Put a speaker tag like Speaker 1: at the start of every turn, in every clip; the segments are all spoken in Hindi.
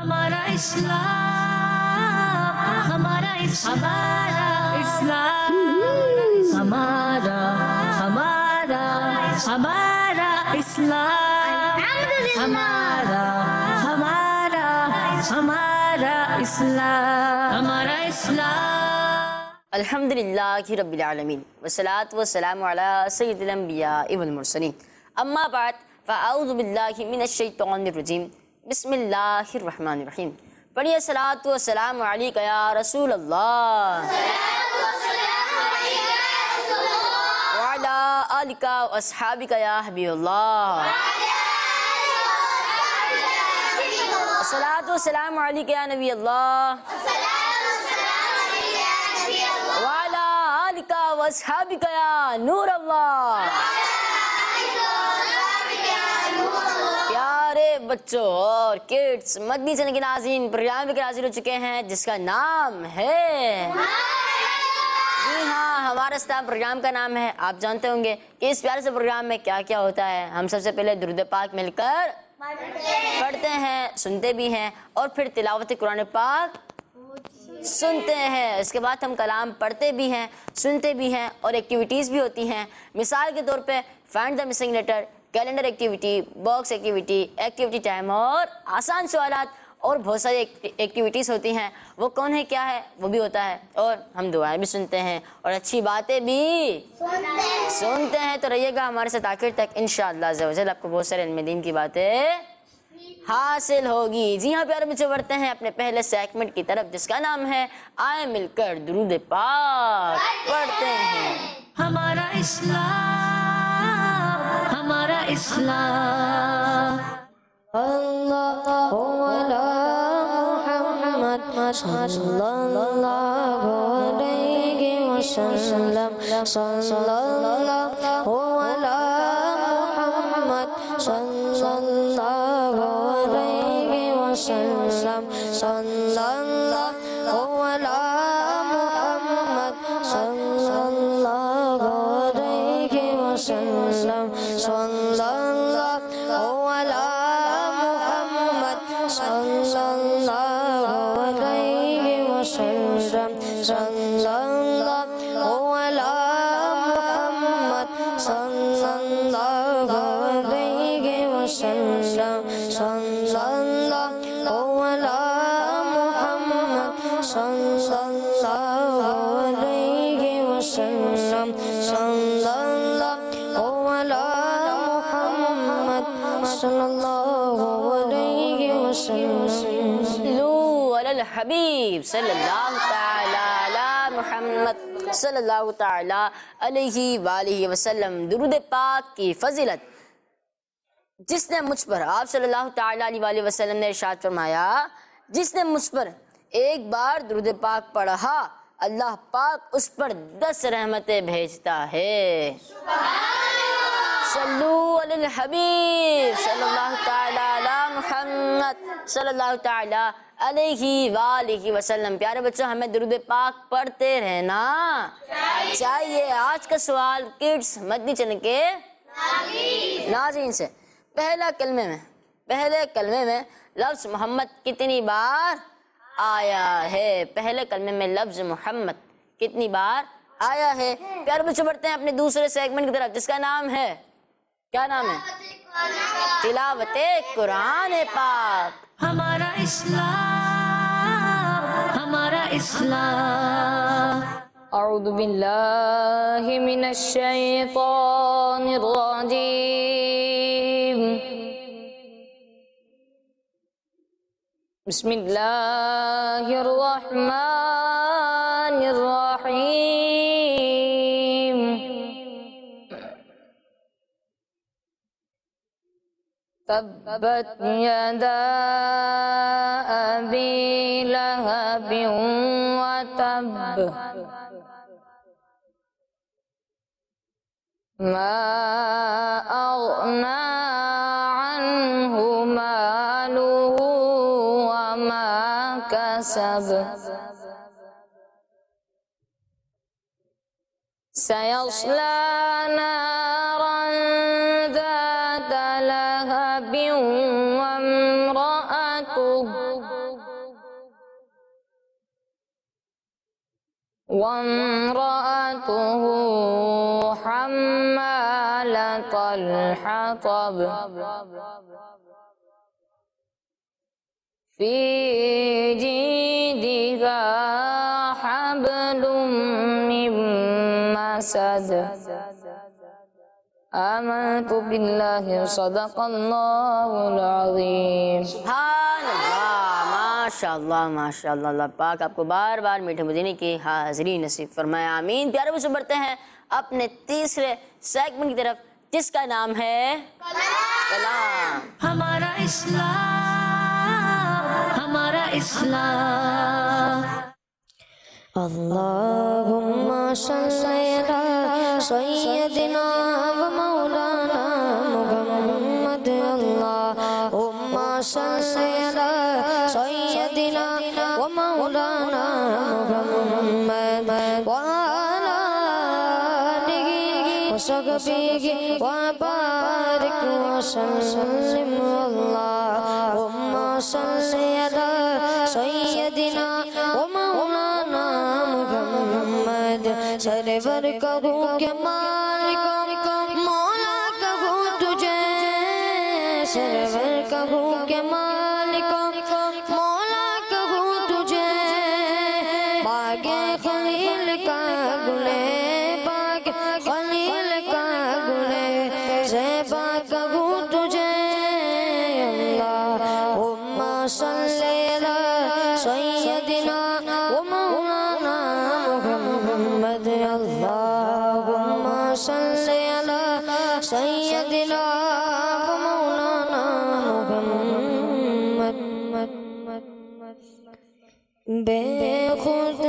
Speaker 1: हमारा इस्लाम, हमारा इस्लाम, हमारा हमारा हमारा इस्लाम, हमारा हमारा हमारा इस्लाम, हमारा इस्लाम।
Speaker 2: अल्हम्दुलिल्लाहि रब्बिल आलमीन वस्सलातु वस्सलामु अला सय्यिदिल अंबिया वल मुरसलीन अम्मा बाद फ़अऊज़ु बिल्लाहि मिनश शैतानिर रजीम बिस्मिल्लाहिर रहमानिर रहीम। पढ़िए सलातु वस्सलामु अलैका या रसूल अल्लाह व अला आलिका व अस्हाबिका या हबीबल्लाह। सलातु वस्सलामु अलैका या नबी अल्लाह व अला आलिका व अस्हाबिका या नूर अल्लाह। प्यारे बच्चों और किड्स, मदनी चैनल के नाज़रीन, प्रोग्राम लेकर हाजिर हो चुके हैं जिसका नाम है, जी हाँ, हमारा इस्लाम प्रोग्राम का नाम है। आप जानते होंगे कि इस प्यारे से प्रोग्राम में क्या क्या होता है। हम सबसे पहले दुरूद पाक मिलकर पढ़ते हैं, सुनते भी हैं और फिर तिलावत कुरान पाक सुनते हैं। इसके बाद हम कलाम पढ़ते भी हैं, सुनते भी हैं और एक्टिविटीज़ भी होती हैं। मिसाल के तौर पे find the missing letter, calendar activity, box activity, activity time और आसान सवालात और बहुत सारी एक्टिविटीज़ होती हैं। वो कौन है, क्या है, वो भी होता है। और हम दुआएं भी सुनते हैं और अच्छी बातें भी सुनते हैं। तो रहिएगा हमारे साथ आखिर तक, इंशाअल्लाह अज़्ज़ा वजल आपको बहुत सारे इल्म दीन की बातें हासिल होगी। जी हाँ प्यारे बच्चों, बढ़ते हैं अपने पहले सेगमेंट की तरफ जिसका नाम है आए मिलकर दुरूद पाक पढ़ते हैं।
Speaker 1: हमारा इस्लाम, हमारा इस्लाम।
Speaker 2: अल्लाहु अला मुहम्मद सल्लल्लाहु अलैहि वसल्लम, सल्लल्लाहु अला मुहम्मद सल्लल्लाहु अलैहि वसल्लम, सल्लल्लाहु अला मुहम्मद सल्लल्लाहु अलैहि वसल्लम, सल्लल्लाहु अला मुहम्मद सल्लल्लाहु अलैहि वसल्लम, सल्लल्लाहु अला मुहम्मद सल्लल्लाहु अलैहि वसल्लम, सल्लल्लाहु अला मुहम्मद सल्लल्लाहु अलैहि वसल्लम, सल्लल्लाहु अला मुहम्मद सल्लल्लाहु अलैहि वसल्लम। लू अलल हबीब सल्लल्लाहु तआला अला मुहम्मद सल्लल्लाहु तआला अलैहि वालिहि वसल्लम। दुरूद पाक की फजीलत। जिसने मुझ पर, आप सल्लल्लाहु तआला अलैहि वसल्लम ने इरशाद फरमाया, जिसने मुझ पर एक बार दुरूद पाक पढ़ा, अल्लाह पाक उस पर 10 रहमतें भेजता है। सल्लू अलल हबीब सल्लल्लाहु तआला अला मुहम्मद सल्लल्लाहु तआला अलैहि वालिहि वसल्लम। प्यारे बच्चों, हमें दुरूद पाक पढ़ते रहना चाहिए। आज का सवाल किड्स मदनी चैनल के नाज़रीन से, पहले कलमे में लफ्ज़ मोहम्मद कितनी बार आया है? पहले कलमे में लफ्ज़ मोहम्मद कितनी बार आया है? प्यारे बच्चों, बढ़ते हैं अपने दूसरे सेगमेंट की तरफ जिसका नाम है, क्या नाम है? तिलावते कुरान पाक।
Speaker 1: हमारा इस्लाम, हमारा इस्लाम।
Speaker 2: अऊज़ु बिल्लाहि मिनश शैतानिर रजीम। बिस्मिल्लाहिर रहमानिर रहीम। तब्बत यदा अबी लहबिन व तब, मा अग़ना अन्हु मालुहु व मा कसब, सयस्ला नारन ज़ात लहबिन व इम्रअतुहु وامرأته حمالة الحطب في جيدها حبل من مسد आमन्तु बिल्लाहि सदक़ल्लाहुल अज़ीम। सुभान अल्लाह, माशाअल्लाह माशाअल्लाह। अल्लाह पाक आपको बार बार मीठे मदीने की हाज़िरी नसीब फरमाए, आमीन। प्यारे बच्चों, बढ़ते हैं अपने तीसरे सेगमेंट की तरफ, जिसका नाम है कलाम।
Speaker 1: हमारा इस्लाम, हमारा इस्लाम।
Speaker 3: अल्लाहुम्मा सल्ली अला सय्यदिना व मौलाना मुहम्मद। अल्लाहुम्मा सल्ली अला सय्यदिना व मौलाना मुहम्मद व अला आलिहि व सहबिहि व बारिक व सल्लिम। अल्लाहुम्मा सल्ली अला सय्यदिना व मौलाना मुहम्मद। सरवर कहूँ के मालिक मौला कहूँ तुझे, सरवर कहूँ के मालिक मौला कहूँ तुझे। बागे खलील का गुले, बागे खलील का गुले ज़ेबा कहूँ तुझे। अल्लाहुम्मा सल्ली अला सय्यदिना व मौलाना मुहम्मद। अल्लाहुम्मा सल्ली अला सय्यदिना व मौलाना मुहम्मद। बेखुद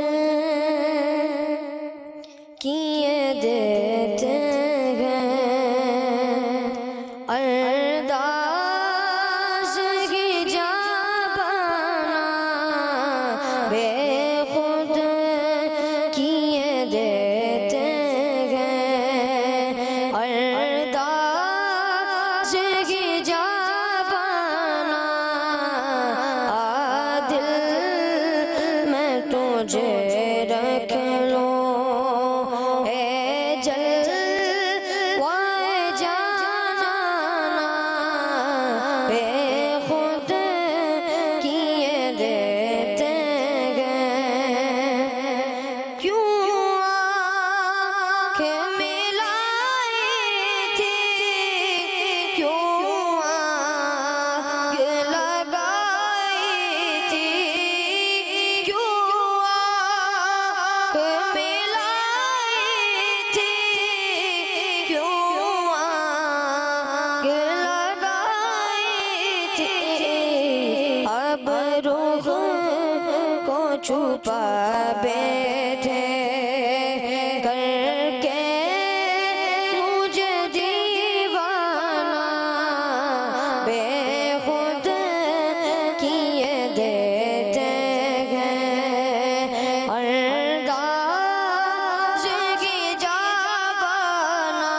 Speaker 3: किए देते हैं अरदास की जाबाना, बेखुद किए देते हैं अरदास की जाबाना। दिल मैं तुझे रख लूं ए जलवाए जाना, बेखुद किए देते हैं। क्यों आँखें मिलाई थी, क्यों आग लगाई थी, क्यों आँख मिलाई थी, क्यों आग लगाई थी। अब रूह को छुपा बैठे करके मुझे दीवाना, बेखुद किए देते हैं अरदास की जाबाना।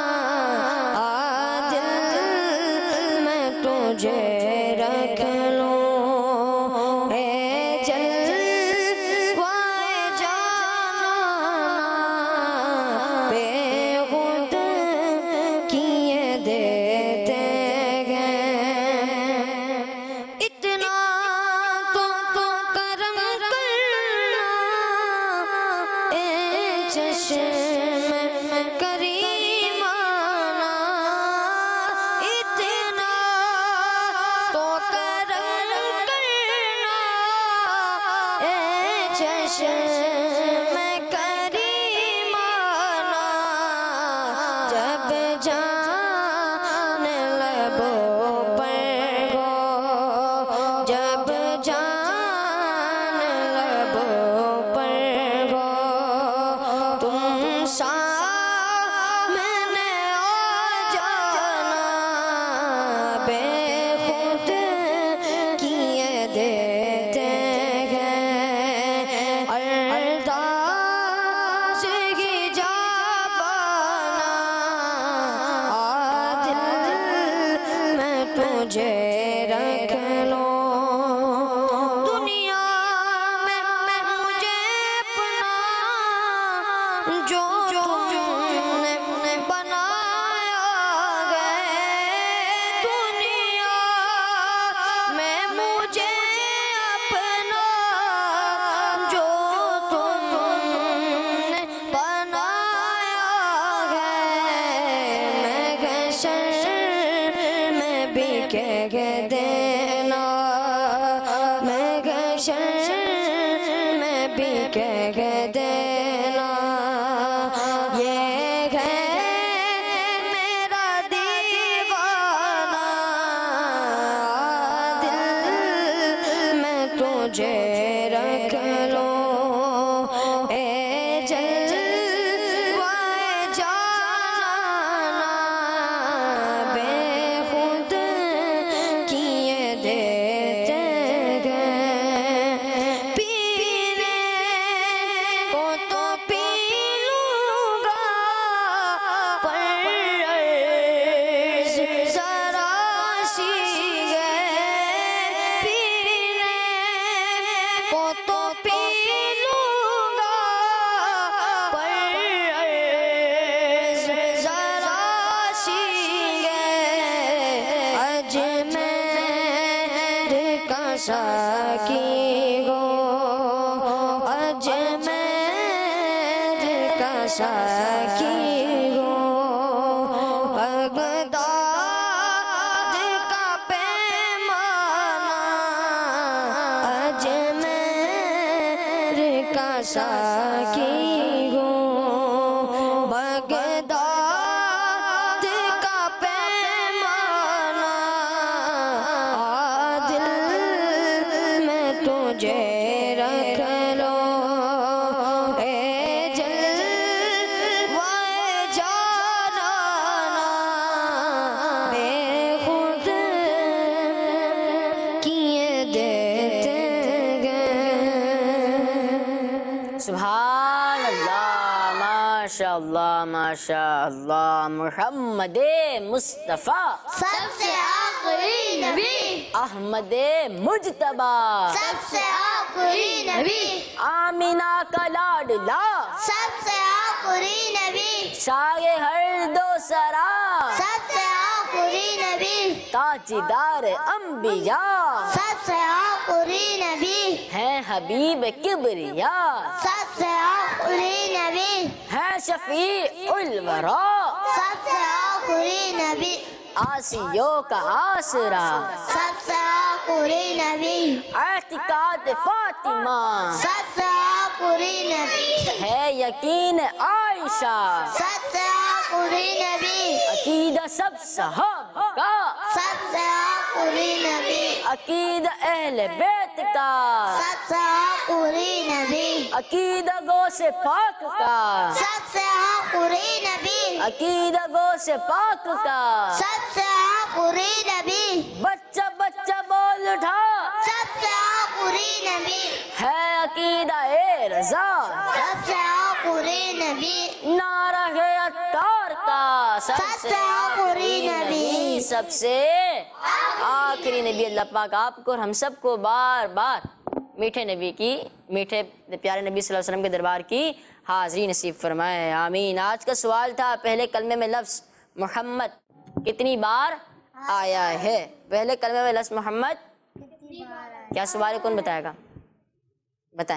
Speaker 3: दिल मैं तुझे रख लूं ए जलवाए जाना, बेखुद किए देते हैं। इतना तो करम करना ए चश्म करीमाना, इतना तो करम करना ए चश्म करीमाना। जब जान लबों पर हो, जब जान लबों पर हो, तुम सामने आ जाना, बेखुद किए देते हैं अरदास की जाबाना। दिल मैं तुझे रख लूं महशर में भी कह देना ये है मेरा दीवाना, दिल में तुझे रख लो ए जलवाए जाना, बेखुद किए देते गए, पीने को तो पी लूंगा पर जरा सी गए, पीने को तो पी लूंगा पर जरा सी गए, अजमेर का साकी हो, अजमेर का साकी हो, बगदाद का पैमाना, अजमेर का साकी हो, बगदाद का पैमाना, दिल में तुझे रख लो ए जलवाए जाना, बेखुद किए देते गए।
Speaker 2: सुभान अल्लाह, माशाअल्लाह माशाअल्लाह। मुहम्मद मुस्तफ़ा
Speaker 4: सबसे आखिरी नबी,
Speaker 2: अहमद मुजतबा
Speaker 4: सबसे आखिरी नबी,
Speaker 2: आमीना का लाडला
Speaker 4: सबसे आखिरी नबी,
Speaker 2: शाये हर दो सरा
Speaker 4: सबसे आखिरी नबी,
Speaker 2: ताजदार अंबिया
Speaker 4: सबसे आखिरी नबी,
Speaker 2: है हबीब किबरिया,
Speaker 4: सबसे आखिरी नबी,
Speaker 2: है शफी उल वरा,
Speaker 4: सबसे आखिरी नबी,
Speaker 2: आसियों का आसरा,
Speaker 4: सबसे आखिरी नबी,
Speaker 2: एतिकाद फातिमा,
Speaker 4: सबसे आखिरी नबी,
Speaker 2: है यकीन आयशा,
Speaker 4: सबसे आखिरी नबी,
Speaker 2: अकीदा सब सहाबा का,
Speaker 4: सबसे आखिरी नबी,
Speaker 2: अकीदा अहले बैत का,
Speaker 4: सबसे आखिरी नबी,
Speaker 2: अकीदा गो से पाक का,
Speaker 4: सबसे आखिरी नबी,
Speaker 2: अकीदा गो से पाक का,
Speaker 4: सबसे आखिरी नबी,
Speaker 2: बच्चा बच्चा बोल उठा,
Speaker 4: सबसे आखिरी नबी,
Speaker 2: है अकीदा ए रजा,
Speaker 4: सबसे आखिरी नबी,
Speaker 2: नारा है अत्तार का,
Speaker 4: सबसे आखिरी नबी,
Speaker 2: सबसे आखिरी नबी। अल्लाह पाक आपको और हम सबको बार बार मीठे नबी की, मीठे प्यारे नबी सल्लल्लाहु अलैहि वसल्लम के दरबार की हाज़िरी नसीब फरमाए, आमीन। आज का सवाल था, पहले कलमे में लफ्ज़ मोहम्मद कितनी बार आया है? पहले कलमे में लफ्ज़ मोहम्मद क्या सवाल है, कौन बताएगा? बताएं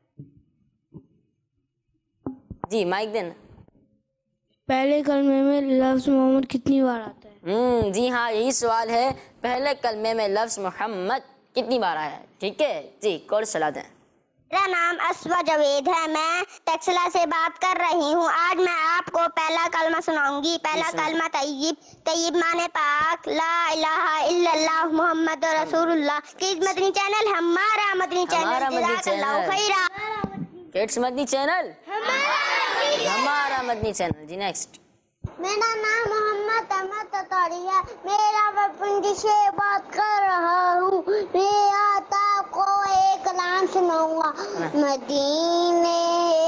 Speaker 2: जी, माइक देना।
Speaker 5: पहले कलमे में लफ्ज़ मोहम्मद कितनी बार आता है?
Speaker 2: जी हाँ, यही सवाल है, पहले कलमे में लफ्ज़ मोहम्मद कितनी बार आया है? ठीक है जी, कौन सलाह दें?
Speaker 4: मेरा नाम अस्वा जवेद है, मैं टक्सला से बात कर रही हूँ। आज मैं आपको पहला कलमा सुनाऊंगी। पहला कलमा तय्यब। तय्यब माने पाक, ला इलाहा इल्लल्लाह मुहम्मद रसूलुल्लाह। किड्स मदनी चैनल, हमारा मदनी चैनल, जज़ाकल्लाहु खैरा।
Speaker 2: किड्स मदनी चैनल, हमारा मदनी चैनल। जी नेक्स्ट।
Speaker 4: मेरा नाम मोहम्मद अहमद ततारी है, मेरा बचपन से बात कर रहा हूँ। मैं आता को एक कलाम सुनाऊंगा। मदीने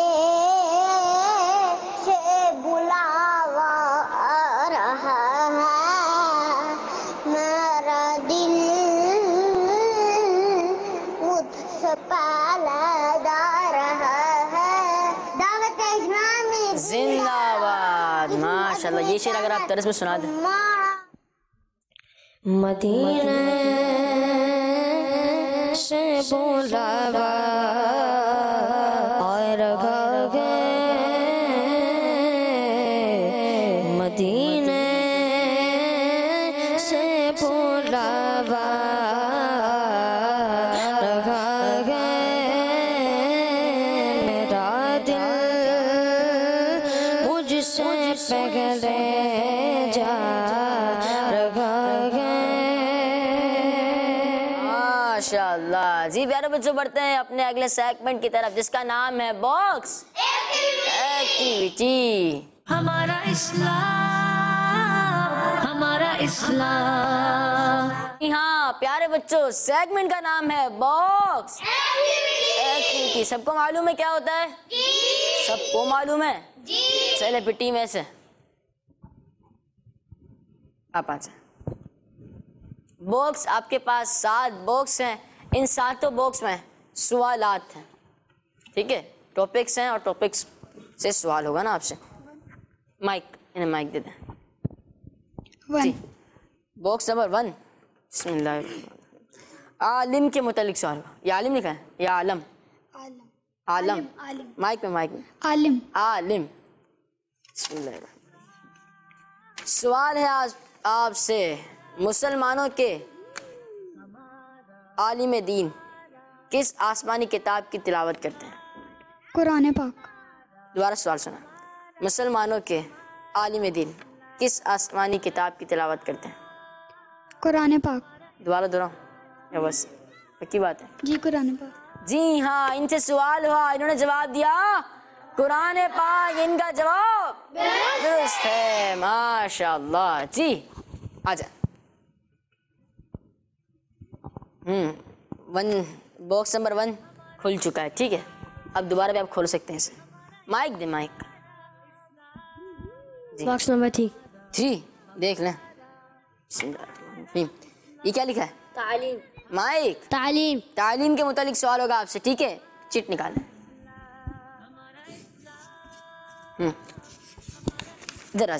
Speaker 4: से बुलावा आ रहा है, मेरा दिल मुझसे पालदा रहा है। दावत इस्लामी
Speaker 2: जिंदाबाद, माशाल्लाह। ये शेर अगर आप तरस में सुना दें।
Speaker 3: मदीने से बुलावा और गए, मदीने से बुलावा
Speaker 2: जी प्यारे बच्चों, बढ़ते हैं अपने अगले सेगमेंट की तरफ जिसका नाम है बॉक्स एक्टिविटी।
Speaker 1: हमारा इस्लाम, हमारा इस्लाम।
Speaker 2: हाँ प्यारे बच्चों, सेगमेंट का नाम है बॉक्स एक्टिविटी। सबको मालूम है क्या होता है? सबको मालूम है? चले पिटी में से आप आ जाए। बॉक्स, आपके पास 7 बॉक्स हैं। इन 7 बॉक्स में सवालात हैं, ठीक है? टॉपिक्स हैं और टॉपिक्स से सवाल होगा ना आपसे। माइक, इन्हें माइक दे दें। जी, बॉक्स नंबर 1, बिस्मिल्लाह। आलिम के मुतालिक सवाल होगा। या आलिम लिखा है या आलम? आलम। माइक में, माइक में। आलिम। आलिम। बिस्मिल्लाह। सवाल है आज आपसे, मुसलमानों के आलिम दीन किस आसमानी किताब की तिलावत करते हैं?
Speaker 6: कुरान पाक।
Speaker 2: दोबारा सवाल सुना। मुसलमानों के आलिम दीन किस आसमानी किताब की तिलावत करते हैं?
Speaker 6: कुरान पाक।
Speaker 2: दोबारा दोहराऊं या बस पक्की बात है?
Speaker 6: जी कुरान पाक।
Speaker 2: जी हाँ, इनसे सवाल हुआ, इन्होंने जवाब दिया कुरान पाक। इनका जवाब दुरुस्त है, माशाअल्लाह। जी आजा। 1 बॉक्स नंबर 1 खुल चुका है, ठीक है? अब दोबारा भी आप खोल सकते हैं इसे। माइक दे, माइक।
Speaker 3: बॉक्स नंबर
Speaker 2: 3 देख लें। ये क्या लिखा है?
Speaker 3: तालीम।
Speaker 2: माइक।
Speaker 3: तालीम।
Speaker 2: तालीम के मुतालिक सवाल होगा आपसे, ठीक है? चिट निकालें। इधर आ